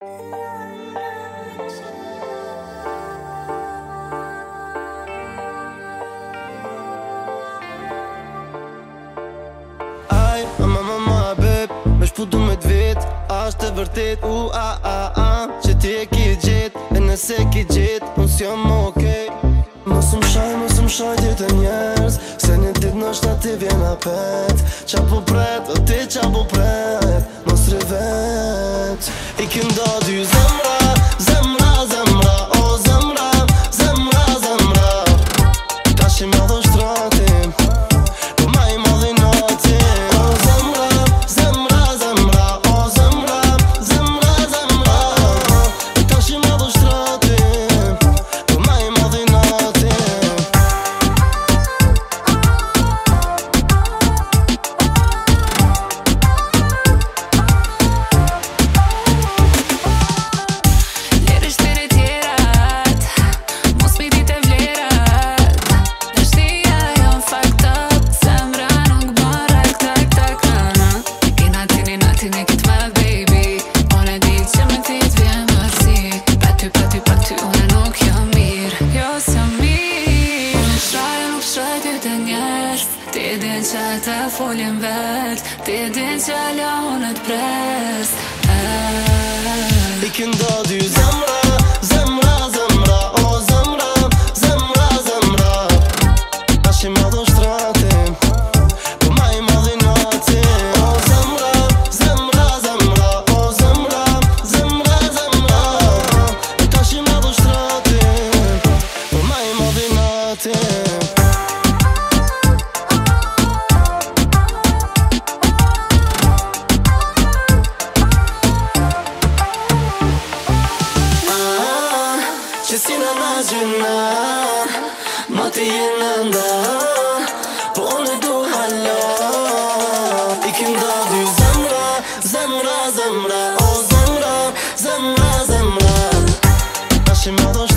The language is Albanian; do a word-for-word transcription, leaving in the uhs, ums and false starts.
Aj, ma ma ma beb, me shpu du me t'vet, ashtë e vërtet, u a a a që ti e ki gjet, e nëse ki gjet, unë s'jam okej. Mos më shaj, mos më shaj dit e njerës, se një dit nështë ti vjen apet. Qa po pret, o ti qa po pret, mos rivet. I kënda dy zemra, zemra, zemra, o zemra, zemra, zemra. Ta shi me dho shtratim, po ma i madhi natim. O zemra, zemra, zemra, o zemra, zemra, zemra. Ta shi me dho shtratim, po ma i madhi natim. Lirish të retjerat, mos mi dit e vlerat. Dashtia jon fucked up, zemra nuk bon rak tak tak nana. Ki natin e natin e kit madh baby, unë e di që me ti t'vjen mërzi. Pa ty, pa ty, pa ty, unë nuk jam mirë, jo s'jam mirë. Unë shraj, nuk shraj ty të njerës, ti din që të folin vet, ti din që la unë t'pres. I kënda dy zemra, zemra, zemra, o zemra, zemra, zemra. Ta shi me dho shtratim, po ma i madhi natim. O zemra, zemra, zemra, o zemra, zemra, zemra. Ta shi me dho shtratim, po ma i madhi natim. Që si në në gjyna, ma ti jenë nda, po unë e du hala. I kënda dy zemra, zemra, zemra, o zemra, zemra, zemra. Ta shi me dho